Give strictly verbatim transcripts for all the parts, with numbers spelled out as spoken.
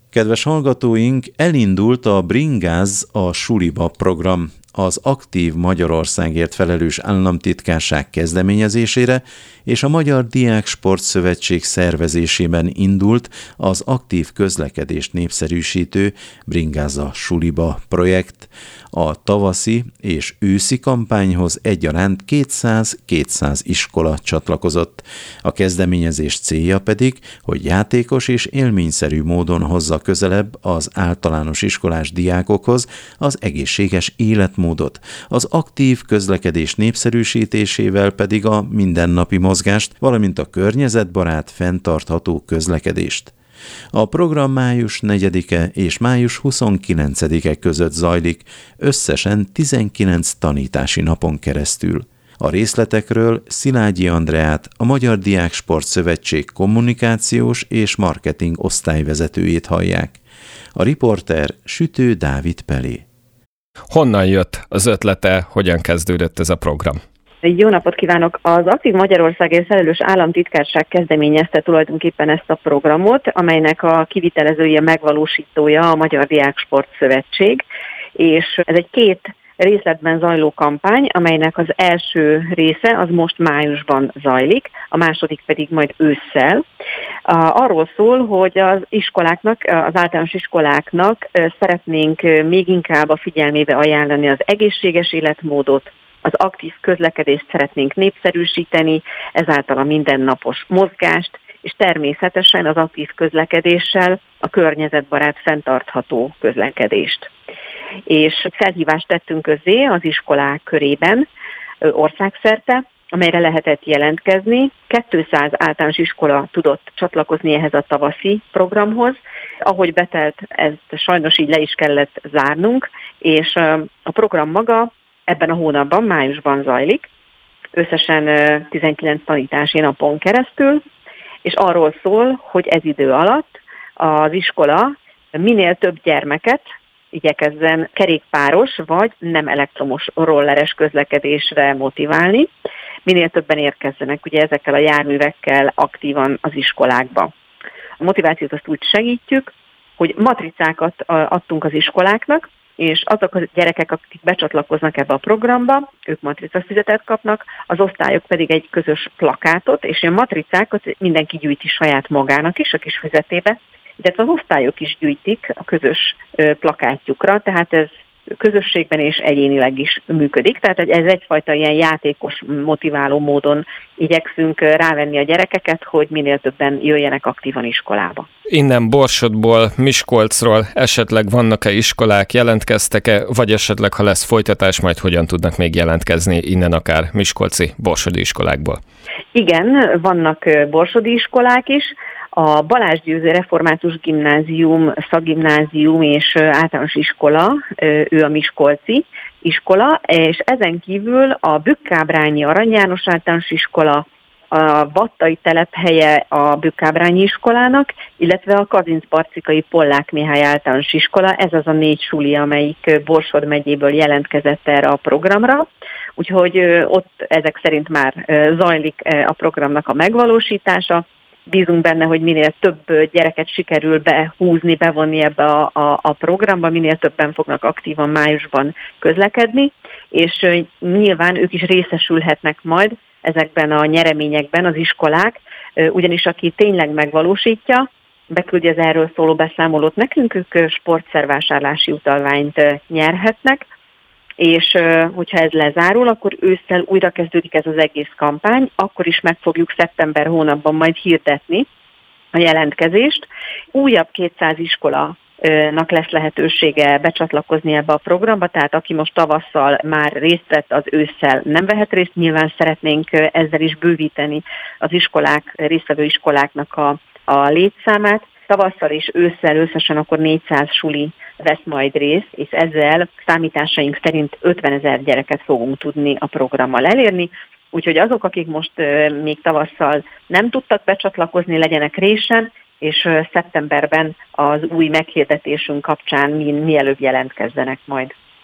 Kedves hallgatóink, elindult a Bringáz a suliba program. Az Aktív Magyarországért felelős államtitkárság kezdeményezésére és a Magyar Diáksport Szövetség szervezésében indult az aktív közlekedést népszerűsítő Bringáz a suliba projekt. A tavaszi és őszi kampányhoz egyaránt kétszáz-kétszáz iskola csatlakozott. A kezdeményezés célja pedig, hogy játékos és élményszerű módon hozza közelebb az általános iskolás diákokhoz az egészséges életmódot, az aktív közlekedés népszerűsítésével pedig a mindennapi mozgást, valamint a környezetbarát, fenntartható közlekedést. A program május negyedike és május huszonkilencedike között zajlik, összesen tizenkilenc tanítási napon keresztül. A részletekről Szilágyi Andreát, a Magyar Diáksport Szövetség kommunikációs és marketing osztályvezetőjét hallják. A riporter Sütő Dávid Pelé. Honnan jött az ötlete, hogyan kezdődött ez a program? Jó napot kívánok! Az Aktív Magyarországért felelős államtitkárság kezdeményezte tulajdonképpen ezt a programot, amelynek a kivitelezője, megvalósítója a Magyar Diáksport Szövetség, és ez egy két részletben zajló kampány, amelynek az első része az most májusban zajlik, a második pedig majd ősszel. Arról szól, hogy az iskoláknak, az általános iskoláknak szeretnénk még inkább a figyelmébe ajánlani az egészséges életmódot, az aktív közlekedést szeretnénk népszerűsíteni, ezáltal a mindennapos mozgást, és természetesen az aktív közlekedéssel a környezetbarát, fenntartható közlekedést. És felhívást tettünk közzé az iskolák körében országszerte, amelyre lehetett jelentkezni. kétszáz általános iskola tudott csatlakozni ehhez a tavaszi programhoz. Ahogy betelt, ezt sajnos így le is kellett zárnunk, és a program maga ebben a hónapban, májusban zajlik, összesen tizenkilenc tanítási napon keresztül, és arról szól, hogy ez idő alatt az iskola minél több gyermeket igyekezzen kerékpáros vagy nem elektromos rolleres közlekedésre motiválni, minél többen érkezzenek ugye ezekkel a járművekkel aktívan az iskolákba. A motivációt azt úgy segítjük, hogy matricákat adtunk az iskoláknak, és azok a gyerekek, akik becsatlakoznak ebbe a programba, ők matricafüzetet kapnak, az osztályok pedig egy közös plakátot, és a matricákat mindenki gyűjti saját magának is a kis füzetébe, illetve az osztályok is gyűjtik a közös plakátjukra, tehát ez közösségben és egyénileg is működik, tehát ez egyfajta ilyen játékos, motiváló módon igyekszünk rávenni a gyerekeket, hogy minél többen jöjjenek aktívan iskolába. Innen Borsodból, Miskolcról esetleg vannak-e iskolák, jelentkeztek-e, vagy esetleg, ha lesz folytatás, majd hogyan tudnak még jelentkezni innen akár miskolci, borsodi iskolákból? Igen, vannak borsodi iskolák is. A Balázs Győző Református Gimnázium, Szakgimnázium és általános iskola, ő a miskolci iskola, és ezen kívül a Bükkábrányi Arany János általános iskola, a Vattai telephelye a Bükkábrányi iskolának, illetve a Kazincbarcikai Pollák Mihály általános iskola, ez az a négy suli, amelyik Borsod megyéből jelentkezett erre a programra, úgyhogy ott ezek szerint már zajlik a programnak a megvalósítása. Bízunk benne, hogy minél több gyereket sikerül behúzni, bevonni ebbe a, a, a programba, minél többen fognak aktívan májusban közlekedni, és nyilván ők is részesülhetnek majd ezekben a nyereményekben az iskolák, ugyanis aki tényleg megvalósítja, beküldi az erről szóló beszámolót nekünk, ők sportszervásárlási utalványt nyerhetnek, és hogyha ez lezárul, akkor ősszel újra kezdődik ez az egész kampány, akkor is meg fogjuk szeptember hónapban majd hirdetni a jelentkezést. Újabb kétszáz iskolának lesz lehetősége becsatlakozni ebbe a programba, tehát aki most tavasszal már részt vett, az ősszel nem vehet részt, nyilván szeretnénk ezzel is bővíteni az iskolák, résztvevő iskoláknak a, a létszámát. Tavasszal és ősszel összesen akkor négyszáz suli vesz majd részt, és ezzel számításaink szerint ötvenezer gyereket fogunk tudni a programmal elérni. Úgyhogy azok, akik most még tavasszal nem tudtak becsatlakozni, legyenek résen, és szeptemberben az új meghirdetésünk kapcsán mi, mielőbb jelentkezzenek majd.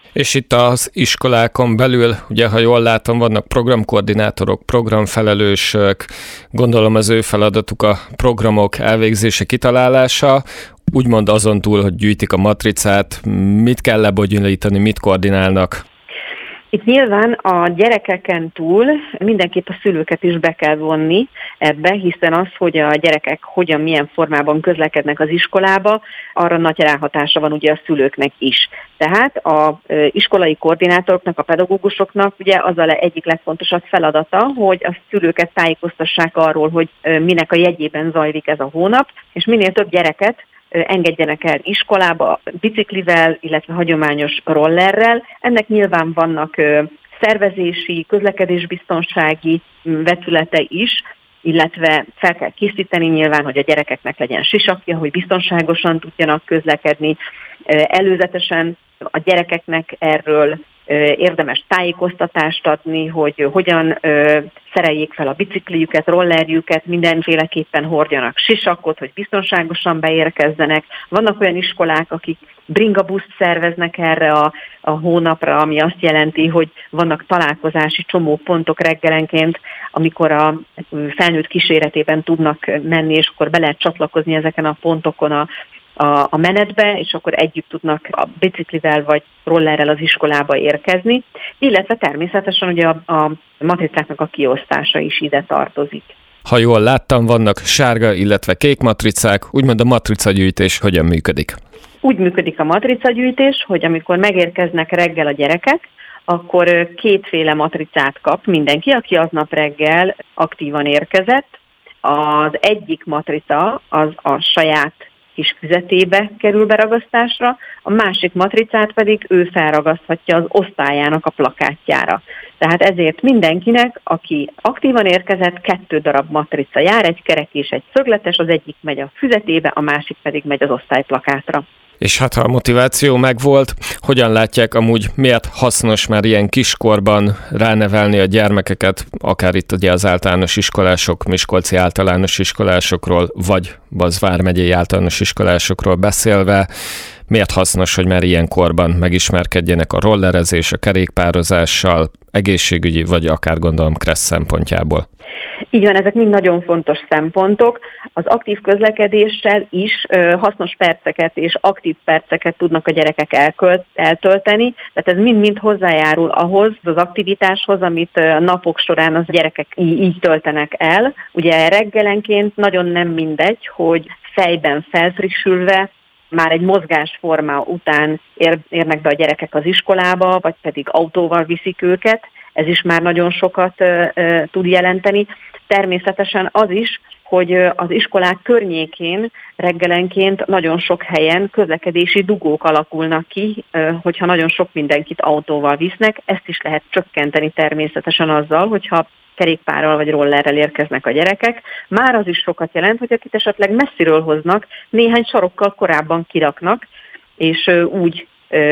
És itt az iskolákon belül, ugye, ha jól látom, vannak programkoordinátorok, programfelelősök, gondolom az ő feladatuk a programok elvégzése, kitalálása, úgymond azon túl, hogy gyűjtik a matricát, mit kell lebonyolítani, mit koordinálnak? Itt nyilván a gyerekeken túl mindenképp a szülőket is be kell vonni ebbe, hiszen az, hogy a gyerekek hogyan, milyen formában közlekednek az iskolába, arra nagy ráhatása van ugye a szülőknek is. Tehát az iskolai koordinátoroknak, a pedagógusoknak ugye az a egyik legfontosabb feladata, hogy a szülőket tájékoztassák arról, hogy minek a jegyében zajlik ez a hónap, és minél több gyereket engedjenek el iskolába biciklivel, illetve hagyományos rollerrel. Ennek nyilván vannak szervezési, közlekedésbiztonsági vetülete is, illetve fel kell készíteni nyilván, hogy a gyerekeknek legyen sisakja, hogy biztonságosan tudjanak közlekedni. Előzetesen a gyerekeknek erről érdemes tájékoztatást adni, hogy hogyan szereljék fel a bicikliüket, rollerjüket, mindenféleképpen hordjanak sisakot, hogy biztonságosan beérkezzenek. Vannak olyan iskolák, akik bringabuszt szerveznek erre a, a hónapra, ami azt jelenti, hogy vannak találkozási csomópontok reggelenként, amikor a felnőtt kíséretében tudnak menni, és akkor be lehet csatlakozni ezeken a pontokon a A, a menetbe, és akkor együtt tudnak a biciklivel vagy rollerrel az iskolába érkezni, illetve természetesen ugye a, a matricáknak a kiosztása is ide tartozik. Ha jól láttam, vannak sárga, illetve kék matricák, úgymond a matricagyűjtés hogyan működik? Úgy működik a matricagyűjtés, hogy amikor megérkeznek reggel a gyerekek, akkor kétféle matricát kap mindenki, aki aznap reggel aktívan érkezett. Az egyik matrica az a saját kis füzetébe kerül beragasztásra, a másik matricát pedig ő felragaszthatja az osztályának a plakátjára. Tehát ezért mindenkinek, aki aktívan érkezett, kettő darab matrica jár, egy kerek és egy szögletes, az egyik megy a füzetébe, a másik pedig megy az osztályplakátra. És hát ha a motiváció megvolt, hogyan látják amúgy, miért hasznos már ilyen kiskorban ránevelni a gyermekeket, akár itt ugye az általános iskolások, miskolci általános iskolásokról, vagy Baz vármegyei általános iskolásokról beszélve, miért hasznos, hogy már ilyen korban megismerkedjenek a rollerezés, a kerékpározással, egészségügyi, vagy akár gondolom kressz szempontjából? Így van, ezek mind nagyon fontos szempontok. Az aktív közlekedéssel is ö, hasznos perceket és aktív perceket tudnak a gyerekek elkölt, eltölteni, tehát ez mind-mind hozzájárul ahhoz, az aktivitáshoz, amit a napok során az gyerekek így, így töltenek el. Ugye reggelenként nagyon nem mindegy, hogy fejben felfrissülve, már egy mozgásforma után ér, érnek be a gyerekek az iskolába, vagy pedig autóval viszik őket. Ez is már nagyon sokat uh, uh, tud jelenteni. Természetesen az is, hogy az iskolák környékén reggelenként nagyon sok helyen közlekedési dugók alakulnak ki, hogyha nagyon sok mindenkit autóval visznek. Ezt is lehet csökkenteni természetesen azzal, hogyha kerékpárral vagy rollerrel érkeznek a gyerekek. Már az is sokat jelent, hogy akit esetleg messziről hoznak, néhány sarokkal korábban kiraknak, és úgy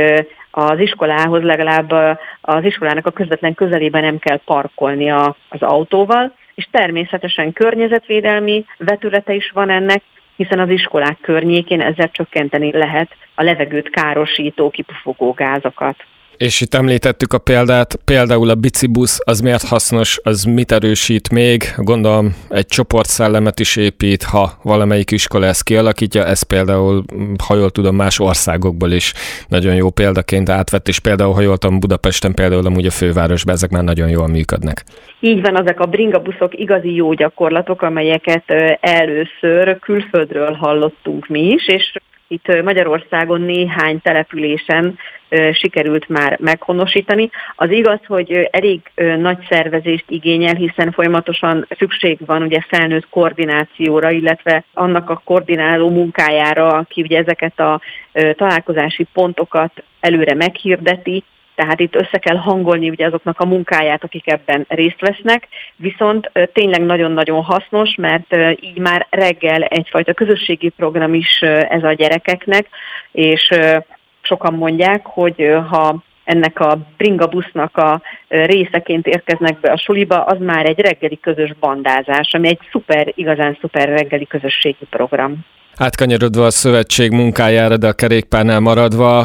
az iskolához legalább az iskolának a közvetlen közelében nem kell parkolni az autóval, és természetesen környezetvédelmi vetülete is van ennek, hiszen az iskolák környékén ezzel csökkenteni lehet a levegőt károsító, kipufogó gázokat. És itt említettük a példát, például a bicibusz, az miért hasznos, az mit erősít még? Gondolom egy csoportszellemet is épít, ha valamelyik iskola ezt kialakítja, ez például, ha jól tudom, más országokból is nagyon jó példaként átvett, és például, ha jól tudom, Budapesten például amúgy a fővárosban ezek már nagyon jól működnek. Így van, ezek a bringabuszok igazi jó gyakorlatok, amelyeket először külföldről hallottunk mi is, és itt Magyarországon néhány településen sikerült már meghonosítani. Az igaz, hogy elég nagy szervezést igényel, hiszen folyamatosan szükség van ugye felnőtt koordinációra, illetve annak a koordináló munkájára, aki ugye ezeket a találkozási pontokat előre meghirdeti, tehát itt össze kell hangolni ugye azoknak a munkáját, akik ebben részt vesznek, viszont tényleg nagyon-nagyon hasznos, mert így már reggel egyfajta közösségi program is ez a gyerekeknek, és sokan mondják, hogy ha ennek a bringabusznak a részeként érkeznek be a suliba, az már egy reggeli közös bandázás, ami egy szuper, igazán szuper reggeli közösségi program. Átkanyarodva a szövetség munkájára, de a kerékpárnál maradva,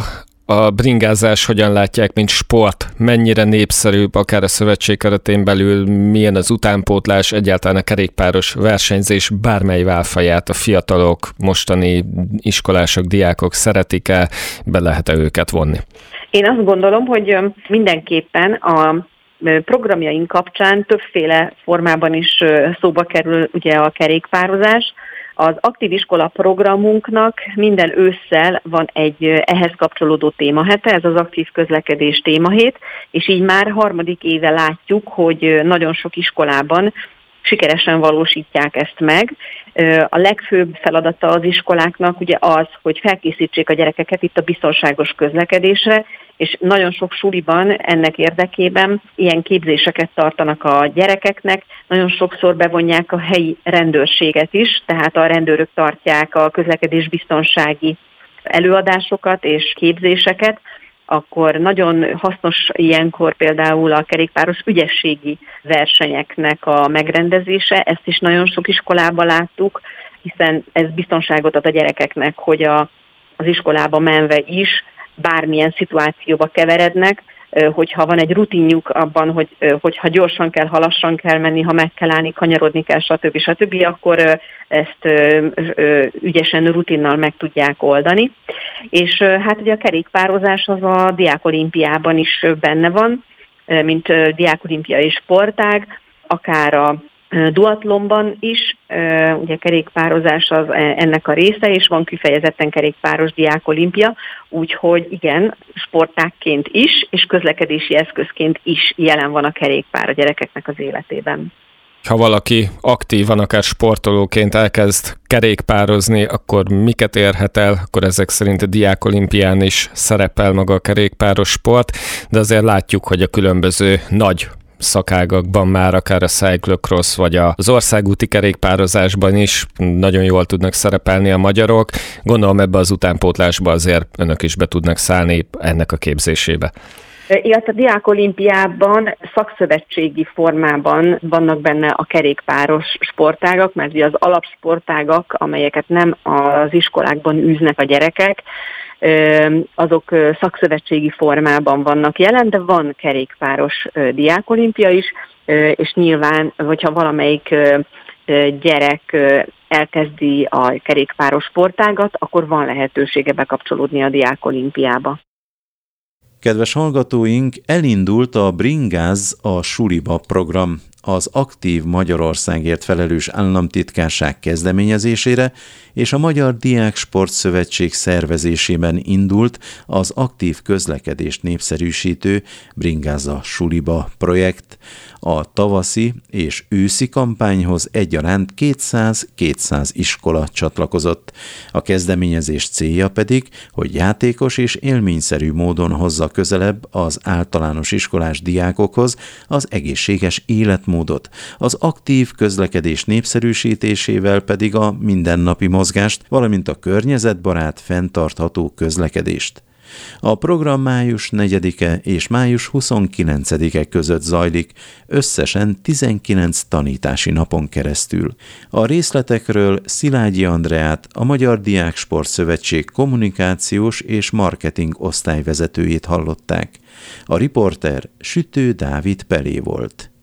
A bringázás hogyan látják, mint sport? Mennyire népszerű, akár a szövetség keretén belül, milyen az utánpótlás, egyáltalán a kerékpáros versenyzés bármely válfaját a fiatalok, mostani iskolások, diákok szeretik-e, be lehet-e őket vonni? Én azt gondolom, hogy mindenképpen a programjaink kapcsán többféle formában is szóba kerül ugye a kerékpározás. Az aktív iskola programunknak minden ősszel van egy ehhez kapcsolódó témahete, ez az aktív közlekedés témahét, és így már harmadik éve látjuk, hogy nagyon sok iskolában sikeresen valósítják ezt meg. A legfőbb feladata az iskoláknak ugye az, hogy felkészítsék a gyerekeket itt a biztonságos közlekedésre, és nagyon sok suliban ennek érdekében ilyen képzéseket tartanak a gyerekeknek, nagyon sokszor bevonják a helyi rendőrséget is, tehát a rendőrök tartják a közlekedésbiztonsági előadásokat és képzéseket, akkor nagyon hasznos ilyenkor például a kerékpáros ügyességi versenyeknek a megrendezése. Ezt is nagyon sok iskolában láttuk, hiszen ez biztonságot ad a gyerekeknek, hogy a, az iskolába menve is bármilyen szituációba keverednek, hogyha van egy rutinjuk abban, hogy hogyha gyorsan kell, ha lassan kell menni, ha meg kell állni, kanyarodni kell, stb. stb., akkor ezt ügyesen, rutinnal meg tudják oldani. És hát ugye a kerékpározás az a diákolimpiában is benne van, mint diákolimpiai sportág, akár a duatlonban is, ugye kerékpározás az ennek a része, és van kifejezetten kerékpáros diákolimpia, úgyhogy igen, sportágként is, és közlekedési eszközként is jelen van a kerékpár a gyerekeknek az életében. Ha valaki aktívan, akár sportolóként elkezd kerékpározni, akkor miket érhet el? Akkor ezek szerint a diákolimpián is szerepel maga a kerékpáros sport, de azért látjuk, hogy a különböző nagy szakágakban már akár a cyclocross vagy az országúti kerékpározásban is nagyon jól tudnak szerepelni a magyarok. Gondolom ebbe az utánpótlásba azért önök is be tudnak szállni ennek a képzésébe. Illetve a diákolimpiában szakszövetségi formában vannak benne a kerékpáros sportágak, mert ugye az alapsportágak, amelyeket nem az iskolákban űznek a gyerekek, azok szakszövetségi formában vannak jelen, de van kerékpáros diákolimpia is, és nyilván, hogyha valamelyik gyerek elkezdi a kerékpáros sportágat, akkor van lehetősége bekapcsolódni a diákolimpiába. Kedves hallgatóink, elindult a Bringáz a suliba program, az Aktív Magyarországért felelős államtitkárság kezdeményezésére és a Magyar Diáksport Szövetség szervezésében indult az aktív közlekedést népszerűsítő Bringáz a suliba projekt. A tavaszi és őszi kampányhoz egyaránt kétszáz-kétszáz iskola csatlakozott. A kezdeményezés célja pedig, hogy játékos és élményszerű módon hozza közelebb az általános iskolás diákokhoz az egészséges életmódot, az aktív közlekedés népszerűsítésével pedig a mindennapi mozgást, valamint a környezetbarát, fenntartható közlekedést. A program május negyedike és május huszonkilencedike között zajlik, összesen tizenkilenc tanítási napon keresztül. A részletekről Szilágyi Andreát, a Magyar Diáksport Szövetség kommunikációs és marketing osztályvezetőjét hallották. A riporter Sütő Dávid Pelé volt.